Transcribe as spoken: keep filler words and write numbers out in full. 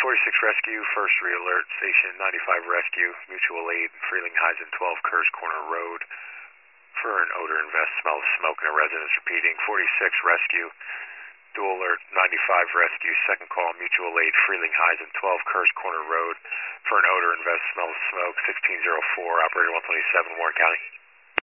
forty-six Rescue, first re-alert, Station ninety-five Rescue, mutual aid, Frelinghuysen twelve Kerrs Corner Road, for an odor invest, smell of smoke in a residence. Repeating, forty-six Rescue, dual alert, ninety-five Rescue, second call, mutual aid, Frelinghuysen twelve Kerrs Corner Road, for an odor invest, smell of smoke, sixteen oh four, operator one twenty-seven, Warren County.